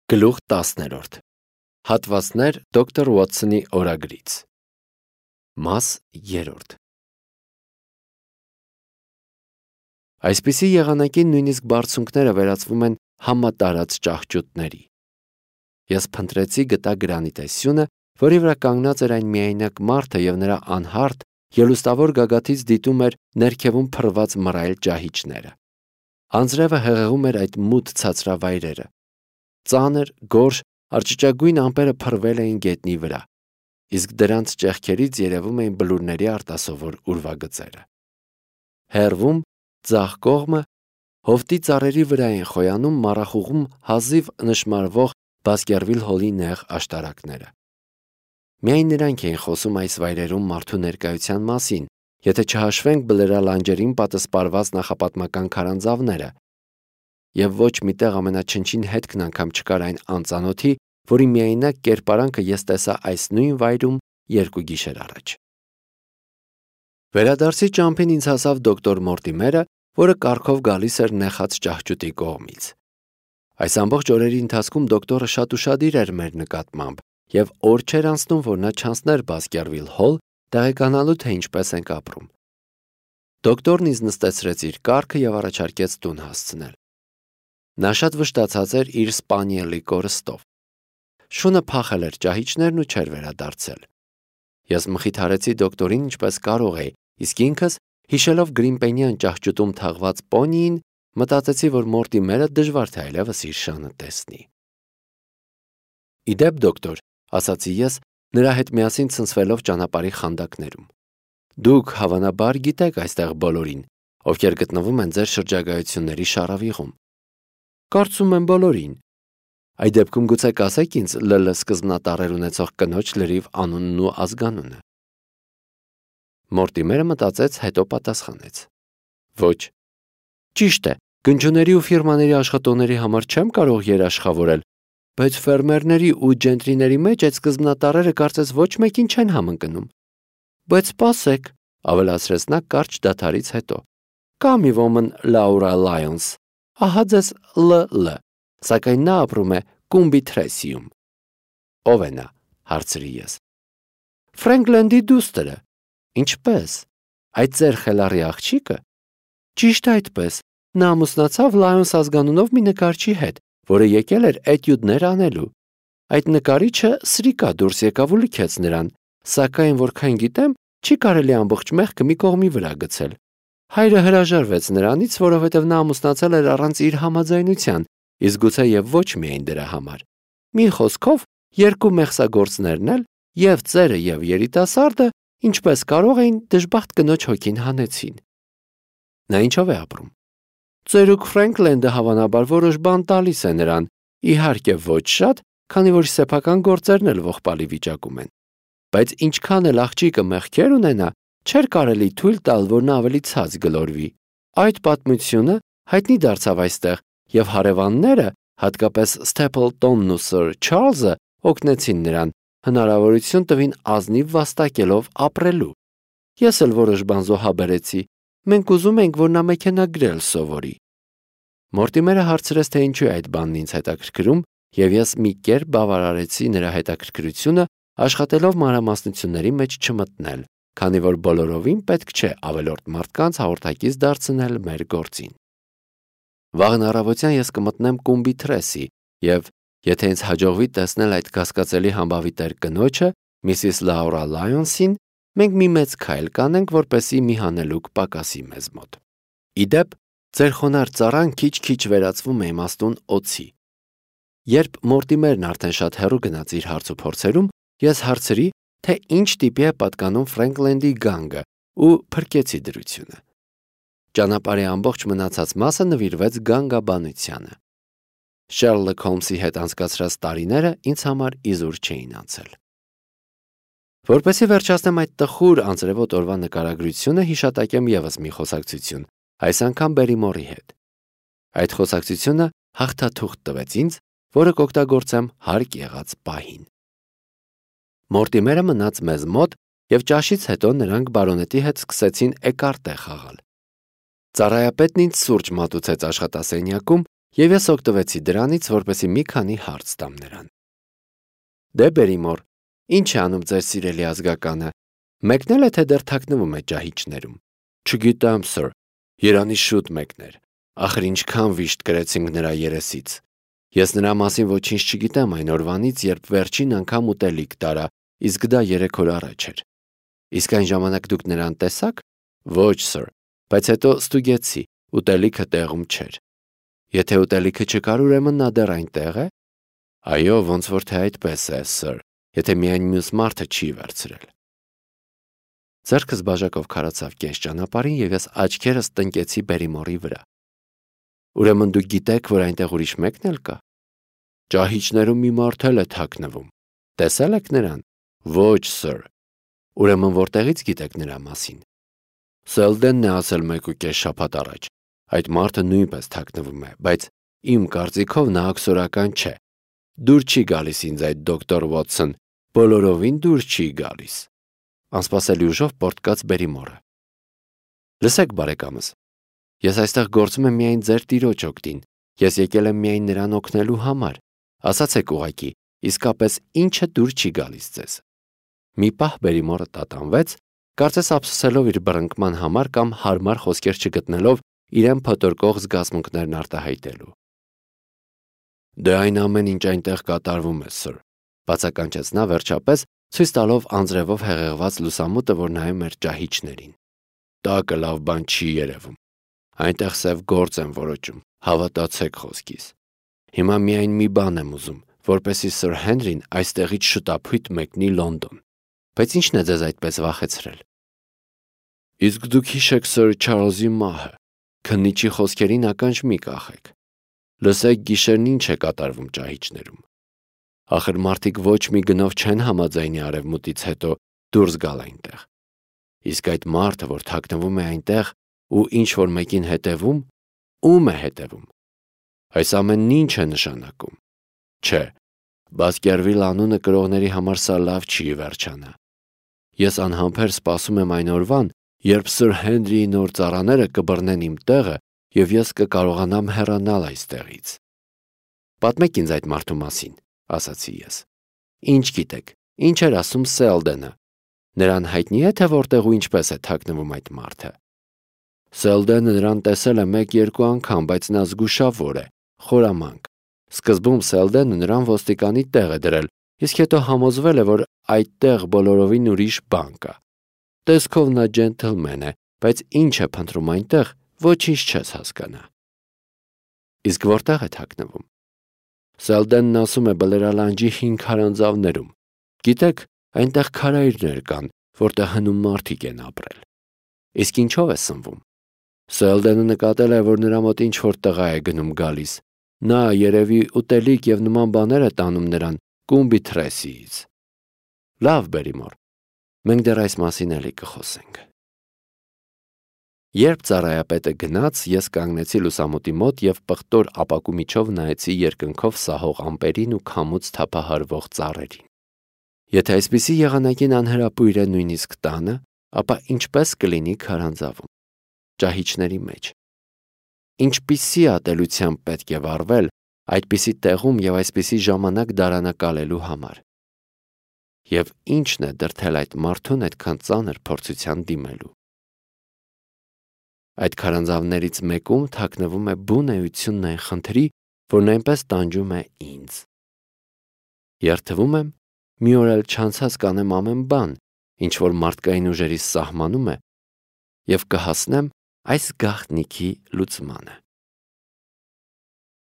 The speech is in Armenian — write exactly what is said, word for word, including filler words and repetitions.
Գլուխ տասներորդ Հատվածներ դոկտոր Ուոթսոնի օրագրից Մաս երրորդ Այսպիսի եղանակին նույնիսկ բարձունքները վերածվում են համատարած ճահճուտների։ Ես փնտրեցի գտա գրանի տեսությունը, որի վրա կանգնած էր այն միայնակ մարդը և նրա անհարթ, ելուստավոր գագաթից դիտում էր ներքևում փռված մռայլ ճահիճները։ Անձրևը հեղեղում էր այդ մութ ցածրավայրերը։ Ծանր, գորշ, արճճագույն ամպերը փռվել էին գետնի վրա, իսկ դրանց ճեղքերից երևում էին բլուրների արտասովոր ուրվագծերը։ Հեռվում, ձախ կողմը, հովտի ծառերի վրա էին խոյանում մառախուղում հազիվ նշմարվող Բասկերվիլ հոլի նեղ աշտարակները։ Միայն նրանք էին խոսում այս վայրերում մարդու ներկայության մասին, եթե չհաշվենք բլրալանջերին պատսպարված նախապատմական քարանձավները, և ոչ մի տեղ ամենաչնչին հետքն անգամ չկար այն անծանոթի, որի միայնակ կերպարանքը ես տեսա այս նույն վայրում երկու գիշեր առաջ։ Վերադարձի ճամփին ինձ հասավ դոկտոր Մորտիմերը, որը կառքով գալիս էր նեխած ճահճուտի կողմից։ Այս ամբողջ օրերի ընթացքում դոկտորը շատ ուշադիր էր մեր նկատմամբ, և օր չէր անցնում, որ նա չանցներ Բասկերվիլ հոլ, տեղեկանալու, թե ինչպես ենք ապրում։ Դոկտորն ինձ նստեցրեց իր կառքը և առաջարկեց տուն հասցնել։ Նա շատ վշտացած էր իր սպանիելի կորստով։ Շունը փախել էր ճահիճներն ու չէր վերադարձել։ Ես մխիթարեցի դոկտորին ինչպես կարող էի, իսկ ինքս, հիշելով գրիմպենյան ճահճուտում թաղված պոնիին, մտածեցի, որ Մորտիմերը դժվար թե այլևս իր շանը տեսնի։ Ի դեպ, դոկտոր, ասացի ես, նրա հետ միասին ցնցվելով ճանապարհի խանդակներում, դուք հավանաբար գիտեք այստեղ բոլորին, ովքեր գտնվում են ձեր շրջագայությունների շառավիղում։ Կարծում եմ բոլորին։ Այդ դեպքում գուցե կասեք ինձ ԼԼ սկզբնատառեր ունեցող կնոջ լրիվ անունն ու ազգանունը։ Մորտիմերը մտածեց, հետո պատասխանեց. Ոչ։ Ճիշտ է, գնջուների ու ֆիրմաների աշխատողների համար չեմ կարող երաշխավորել, բայց ֆերմերների ու ջենտրիների մեջ այդ սկզբնատառերը կարծես ոչ մեկին չեն համընկնում։ Բայց սպասեք, ավելացրեց նա կարճ դադարից հետո։ Կա մի ոմն Լաուրա Լայոնս, ահա ձեզ ԼԼ, սակայն նա ապրում է Կումբիթրեսիում։ Ո՞վ է նա, հարցրի ես։ Ֆրենքլենդի դուստրը։ Ինչպե՞ս։ Այդ ձեր խելառի աղջիկը։ Ճիշտ այդպես, նա ամուսնացավ Լայոնս ազգանունով մի նկարչի հետ, որը եկել էր էտյուդներ անելու։ Այդ նկարիչը սրիկա դուրս եկավ ու լքեց նրան, սակայն որքան գիտեմ, չի կարելի ամբողջ մեղքը մի կողմի վրա գցել։ Հայրը հրաժարվեց նրանից, որովհետև նա ամուսնացել էր առանց իր համաձայնության, իսկ գուցե և ոչ միայն դրա համար։ Մի խոսքով, երկու մեղսագործներն էլ, և ծերը և երիտասարդը, ինչպես կարող էին, դժբախտ կնոջ հոգին հանեցին։ Նա ինչով է ապրում։ Ծերուկ Ֆրենքլենդը հավանաբար որոշ բան տալիս է նրան, իհարկե ոչ շատ, քանի որ սեփական գործերն էլ ողբալի վիճակում են։ Բայց ինչքան էլ աղջիկը մեղքեր ունենա, չէր կարելի թույլ տալ, որ նա ավելի ցած գլորվի։ Այդ պատմությունը հայտնի դարձավ այստեղ, և հարևանները, հատկապես Ստեփլտոնն ու Սըր Չարլզը, օգնեցին նրան, հնարավորություն տվին ազնիվ վաստակելով ապրելու։ Ես էլ որոշ բան զոհաբերեցի։ Մենք ուզում ենք, որ նա մեքենագրել սովորի։ Մորտիմերը հարցրեց, թե ինչու է այդ բանն ինձ հետաքրքրում, և ես մի կերպ բավարարեցի նրա հետաքրքրությունը, աշխատելով մանրամասնությունների մեջ չմտնել, քանի որ բոլորովին պետք չէ ավելորդ մարդկանց հաղորդակից դարձնել մեր գործին։ Վաղն առավոտյան ես կմտնեմ Կումբիթրեսի, և եթե ինձ հաջողվի տեսնել այդ կասկածելի համբավի տեր կնոջը, Միսիս Լաուրա Լայոնսին, մենք մի մեծ քայլ կանենք, որպեսզի մի հանելուկ պակասի մեզ մոտ։ Ի դեպ, ձեր խոնարհ ծառան քիչ-քիչ վերածվում է իմաստուն օձի։ Երբ Մորտիմերն արդեն շատ հեռու գնաց իր հարցուփորձերում, ես հարցրի, թե ինչ տիպի է պատկանում Ֆրենքլենդի գանգը ու փրկեցի դրությունը։ Ճանապարհի ամբողջ մնացած մասը նվիրվեց գանգաբանությանը։ Շերլոկ Հոլմսի հետ անցկացրած տարիները ինձ համար իզուր չէին անցել։ Որպեսզի վերջացնեմ այդ տխուր անձրևոտ օրվա նկարագրությունը, հիշատակեմ ևս մի խոսակցություն, այս անգամ Բերիմորի հետ։ Այդ խոսակցությունը հաղթաթուղթ տվեց ինձ, որը կօգտագործեմ հարկ եղած պահին։ Մորտիմերը մնաց մեզ մոտ, և ճաշից հետո նրանք բարոնետի հետ սկսեցին էկարտե խաղալ։ Ծառայապետն ինձ սուրճ մատուցեց աշխատասենյակում, Եվ ես օգտվեցի դրանից, որպեսզի մի քանի հարց տամ նրան։ Դե Բերիմոր, ինչ է անում ձեր սիրելի ազգականը։ Մեկնել է թե դեռ թաքնվում է ջահիջներում։ Չգիտեմ, սըր, երանի շուտ մեկներ։ Ախր ինչքան վիշտ կրեցինք նրա երեսից։ Ես նրա մասին ոչինչ չգիտեմ այն օրվանից, երբ վերջին անգամ ուտելիք տարա, իսկ դա երեք օր առաջ էր։ Իսկ այն ժամանակ դուք նրան տեսաք։ Ոչ, սըր, բայց հետո ստուգեցի, ուտելիքը տեղում չէր։ Եթե ուտելիքը չկար, ուրեմն նա դեռ այնտեղ է։ Այո, ոնց որ թե այդպես է, սըր, եթե միայն մյուս մարդը չի վերցրել։ Ձեռքս բաժակով քարացավ կես ճանապարհին եւ ես աչքերս տնկեցի Բերիմորի վրա։ Ուրեմն դուք գիտեք, որ այնտեղ ուրիշ մեկն էլ կա։ Ջահիջներում մի մարդ էլ է թաքնվում։ Տեսել եք նրան։ Ոչ, սըր։ Ուրեմն որտեղից գիտեք նրա մասին։ Սելդենն է ասել մեկ ու կես շաբաթ առաջ։ Այդ մարդը նույնպես թաքնվում է, բայց իմ կարծիքով նա աքսորական չէ։ Դուր չի գալիս ինձ այդ դոկտոր Վոթսոն, բոլորովին դուր չի գալիս։ Անսպասելի ուժով պոռթկաց Բերիմորը։ Լսեք, բարեկամս, ես այստեղ գործում եմ միայն ձեր տիրոջ օգտին։ Ես եկել եմ միայն նրան օգնելու համար։ Ասացեք ուղղակի, իսկապես ինչը դուր չի գալիս ձեզ։ Մի պահ Բերիմորը տատանվեց, կարծես ափսոսելով իր բռնկման համար կամ հարմար խոսքեր չգտնելով իրեն փոթորկող զգացմունքներն արտահայտելու։ Դե այն ամեն ինչ այնտեղ կատարվում է, սըր, բացականչեց նա վերջապես, ցույց տալով անձրևով հեղեղված լուսամուտը, որ նայում էր ջահիջներին։ Տակը լավ բան չի երևում։ Այնտեղ սև գործ են որոճում, հավատացեք խոսքիս։ Հիմա միայն մի բան եմ ուզում, որպեսզի սըր Հենրին այստեղից շտապույտ մեկնի Լոնդոն։ Բայց ի՞նչն է ձեզ այդպես վախեցրել։ Իսկ դուք հիշեք սըր Չարլզի մահը։ Քննիչի խոսքերին ականջ մի կախեք։ Լսեք գիշերն ինչ է կատարվում ջահիջներում։ Ախր մարդիկ ոչ մի գնով չեն համաձայնի արևմուտից հետո դուրս գալ այնտեղ։ Իսկ այդ մարդը, որ թաքնվում է այնտեղ ու ինչ որ մեկին հետևում, ում է հետևում։ Այս ամենն ինչ է նշանակում։ Չէ, Բասկերվիլ անունը կրողների համար սա լավ չի վերջանա։ Ես անհամբեր սպասում եմ այն օրվան, երբ սըր Հենրիի նոր ծառաները կբռնեն իմ տեղը եւ ես կկարողանամ հեռանալ այստեղից։ Պատմեք ինձ այդ մարդու մասին, ասացի ես։ Ինչ գիտեք, ինչ էր ասում Սելդենը։ Նրան հայտնի է թե որտեղ ու ինչպես է թաքնվում այդ մարդը։ Սելդենը նրան տեսել է մեկ-երկու անգամ, բայց նա զգուշավոր է, խորամանկ։ Սկզբում Սելդենը նրան ոստիկանի տեղ է դրել, իսկ հետո համոզվել է, որ այդտեղ բոլորովին ուրիշ բան կա։ Տեսքով նա ջենթլմեն է, բայց ինչ է փնտրում այնտեղ, ոչինչ չես հասկանա։ Իսկ որտեղ է թաքնվում։ Սելդենն ասում է Բլերալանջի հինգ քարանձավներում։ Գիտեք, այնտեղ քարայրներ կան, որտեղ հնում մարդիկ են ապրել։ Իսկ ինչով է սնվում։ Սելդենը նկատել է, որ նրա մոտ ինչ որ տղա է գնում գալիս։ Նա երևի ուտելիք եւ նման բաներ է տանում նրան Կումբի Թրեսիից։ Լավ, Բերիմոր, մենք դեռ այս մասին էլի կխոսենք։ Երբ ծառայապետը գնաց, ես կանգնեցի լուսամուտի մոտ եւ պղտոր ապակու միջով նայեցի երկնքով սահող ամպերին ու քամուց թափահարվող ծառերին։ Եթե այսպիսի եղանակին անհրապույր է նույնիսկ տանը, ապա ինչպես կլինի քարանձավում, ջահիջների մեջ։ Ինչպիսի ատելությամբ պետք է վարվել այդպիսի տեղում եւ այսպիսի ժամանակ դարանակալելու համար։ Եվ ինչն է դրդել այդ մարդուն այդքան ծանր փորձության դիմելու։ Այդ քարանձավներից մեկում թաքնվում է բուն էությունն այն խնդրի, որն այնպես տանջում է ինձ։ Երթվում եմ, մի օր էլ չանցած կանեմ ամեն բան, ինչ որ մարդկային ուժերիս սահմանում է, եւ կհասնեմ այս գաղտնիքի լուծմանը։